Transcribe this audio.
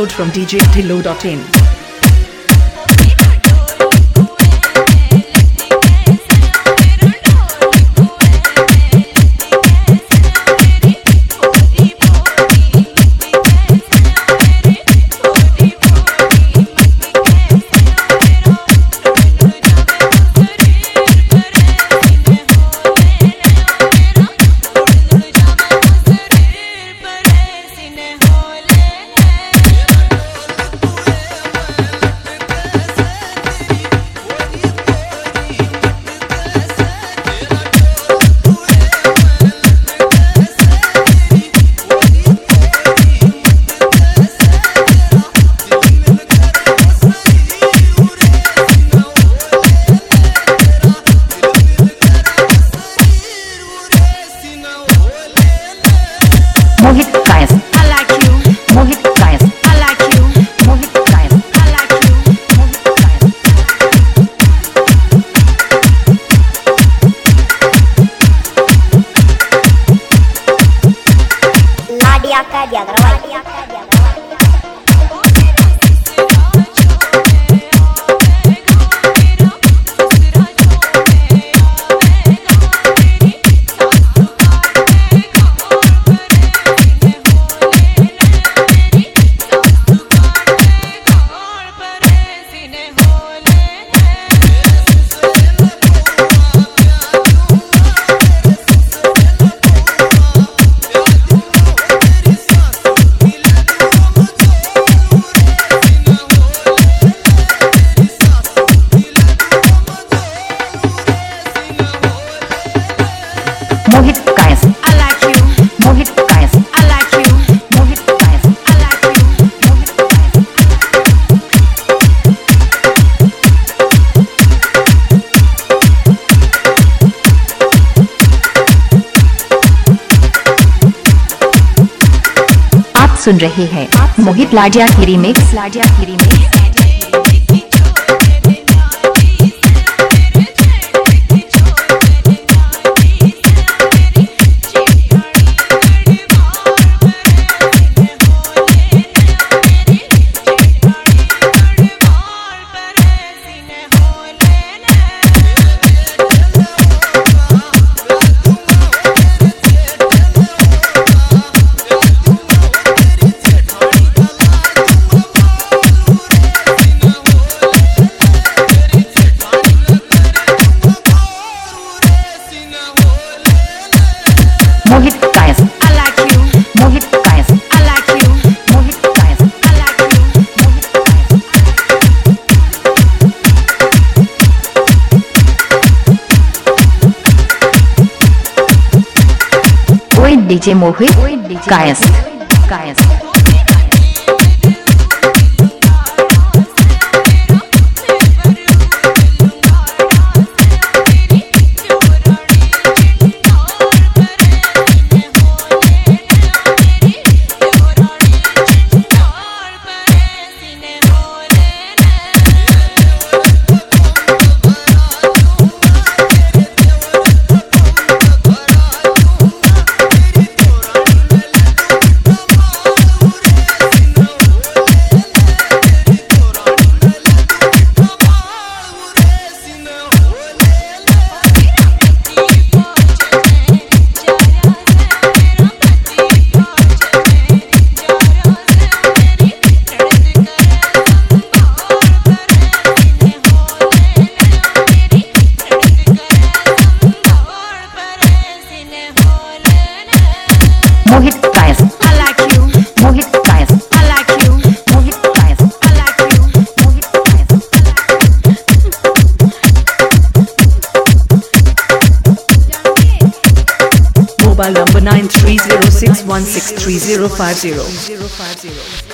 Download from djdhillo.in. Mohit Kayas. I like you. Mohit Kayas. I like you. Mohit Kayas. I like you. Mohit Kayas. Nadia Kadia Grawal. Mohit Kayas. I like you. Mohit Kayas. I like you. Mohit Kayas. I like you. Mohit Kayas. आप सुन रहे हैं मोहित लाडिया की remix Mohit Kayas. I like you. Mohit Kayas. I like you. Mohit Kayas. I like you. Mohit Kayas. ओए DJ Mohit Kayas. Kayas. Mohit Kayas. I like you. Mohit Kayas. I like you. Mohit Kayas. I like you. Mohit Kayas. Mobile number 9306163050.